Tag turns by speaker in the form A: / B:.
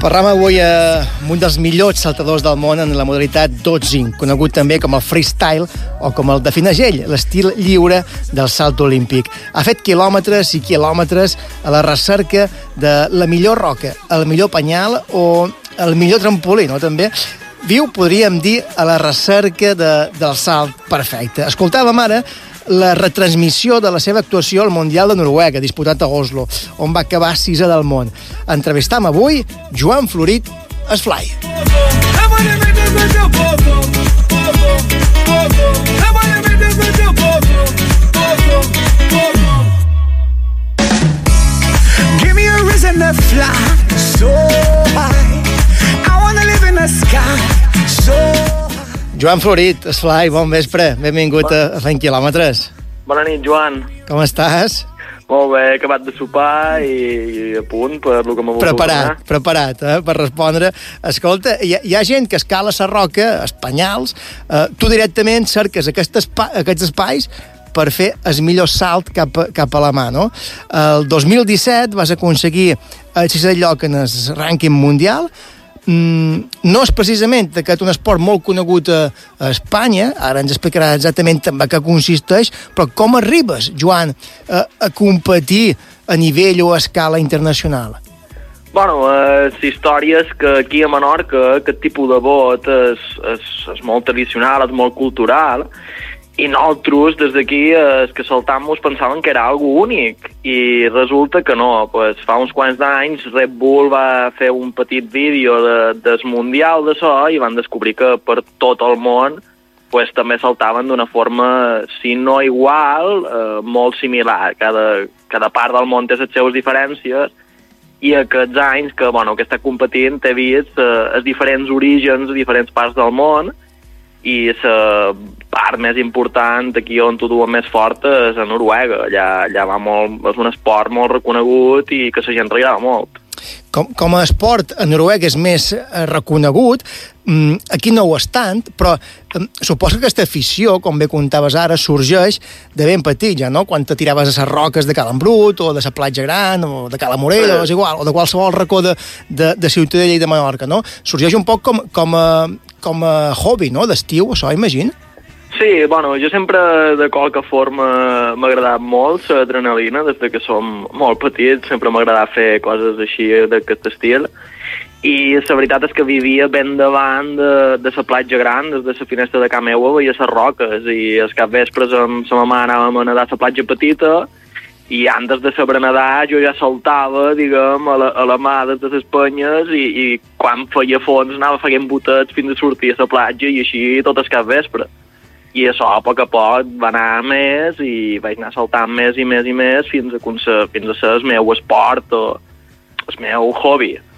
A: Parlam avui amb un dels millors saltadors del món en la modalitat dotzing, conegut també com el freestyle o com el de Finagell, l'estil lliure del salt olímpic. Ha fet quilòmetres i quilòmetres a la recerca de la millor roca, el millor penyal o el millor trampolí, no? També viu, podríem dir, a la recerca del salt perfecte. Escoltàvem ara la retransmissió de la seva actuació al Mundial de Noruega, disputat a Oslo, on va acabar sisè del món. Entrevistam avui Joan Florit Esflai.
B: Give me a reason to fly so high. I wanna live in the sky so
A: Joan Florit Esflai, bon vespre. Benvingut a Fent Quilòmetres.
C: Bona nit, Joan.
A: Com estàs?
C: Molt bé, he acabat de sopar i a punt per el que m'ha volgut.
A: Preparat, per respondre. Escolta, hi ha gent que escala la roca, els penyals. Tu directament cerques aquests espais per fer el millor salt cap a la mà, no? El 2017 vas aconseguir el sisè lloc en el rànquing mundial. No és precisament aquest un esport molt conegut a Espanya, ara ens explicarà exactament en què consisteix, però com arribes, Joan, a competir a nivell o a escala internacional?
C: Bueno, la història és que aquí a Menorca aquest tipus de bot és molt tradicional, és molt cultural, i nosaltres, des d'aquí, els que saltam-nos pensaven que era algo únic, i resulta que no. Pues, fa uns quants d'anys Red Bull va fer un petit vídeo del Mundial de so i van descobrir que per tot el món pues, també saltaven d'una forma, si no igual, molt similar. Cada part del món té les seves diferències, i aquests anys que està competint he vist els diferents orígens de diferents parts del món, i la part més important aquí on t'ho duen més fort és a Noruega. Allà va molt, és un esport molt reconegut i que la gent li agrada molt.
A: Com a esport a Noruega és més reconegut, aquí no ho és tant, però suposo que aquesta afició, com bé contaves ara, sorgeix de ben petit, ja, no? Quan te tiraves a les roques de Cal Embrut, o de la platja Gran, o de Cala Morella, és igual, o de qualsevol racó de Ciutadella i de Menorca, no? Sorgeix un poc com a hobby, no?, d'estiu, això, imagino.
C: Sí, jo sempre, de qualque forma, m'ha agradat molt l'adrenalina, des que som molt petits, sempre m'ha agradat fer coses així d'aquest estil, i la veritat és que vivia ben davant de la platja Gran, des de la finestra de casa meva veia les roques, i els capvespres amb la mama anàvem a nedar a la platja petita, i antes de saber nedar jo ja saltava, diguem, a la mà des de les penyes, i quan feia fons anava fent botets fins a sortir a la platja, i així tot el capvespre. I això, a poc va anar més, i vaig anar saltant més i més i més fins a ser el meu esport o el meu hobby.